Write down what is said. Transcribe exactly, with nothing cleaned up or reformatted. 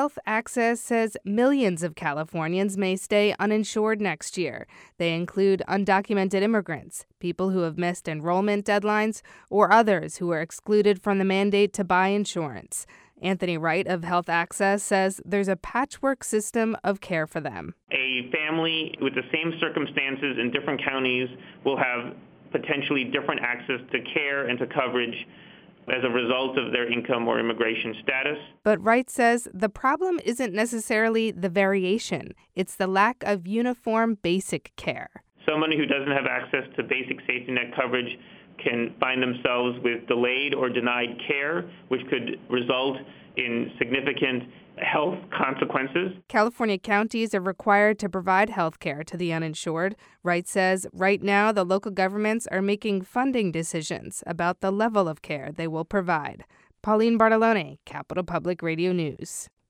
Health Access says millions of Californians may stay uninsured next year. They include undocumented immigrants, people who have missed enrollment deadlines, or others who are excluded from the mandate to buy insurance. Anthony Wright of Health Access says there's a patchwork system of care for them. A family with the same circumstances in different counties will have potentially different access to care and to coverage as a result of their income or immigration status. But Wright says the problem isn't necessarily the variation. It's the lack of uniform basic care. Somebody who doesn't have access to basic safety net coverage can find themselves with delayed or denied care, which could result in significant health consequences. California counties are required to provide health care to the uninsured. Wright says right now the local governments are making funding decisions about the level of care they will provide. Pauline Bartolone, Capital Public Radio News.